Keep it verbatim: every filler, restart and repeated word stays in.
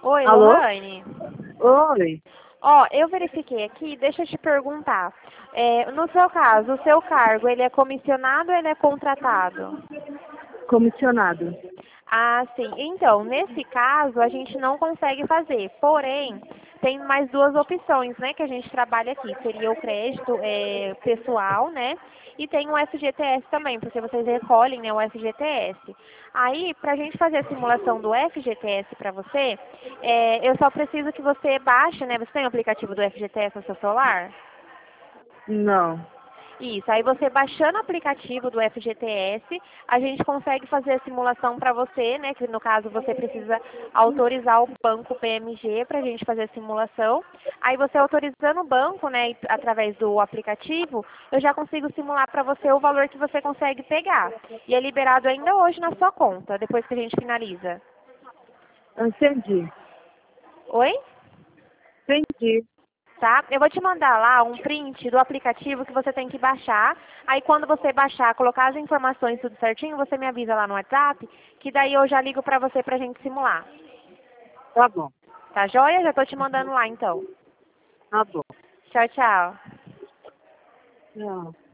Oi, Alô? Lohane. Oi. Ó, eu verifiquei aqui, deixa eu te perguntar. É, no seu caso, o seu cargo, ele é comissionado ou ele é contratado? Comissionado. Ah, sim. Então, nesse caso, a gente não consegue fazer. Porém, tem mais duas opções, né, que a gente trabalha aqui. Seria o crédito é, pessoal, né, e tem o F G T S também, porque vocês recolhem, né, o F G T S. Aí, para a gente fazer a simulação do F G T S para você, é, eu só preciso que você baixe, né, você tem o aplicativo do F G T S no seu celular? Não. Isso, aí você baixando o aplicativo do F G T S, a gente consegue fazer a simulação para você, né, que no caso você precisa autorizar o banco P M G para a gente fazer a simulação. Aí você autorizando o banco, né, através do aplicativo, eu já consigo simular para você o valor que você consegue pegar. E é liberado ainda hoje na sua conta, depois que a gente finaliza. Entendi. Oi? Entendi. Tá? Eu vou te mandar lá um print do aplicativo que você tem que baixar. Aí quando você baixar, colocar as informações tudo certinho, você me avisa lá no WhatsApp, que daí eu já ligo pra você pra gente simular. Tá bom. Tá joia? Já tô te mandando lá então. Tá bom. Tchau, tchau. Não.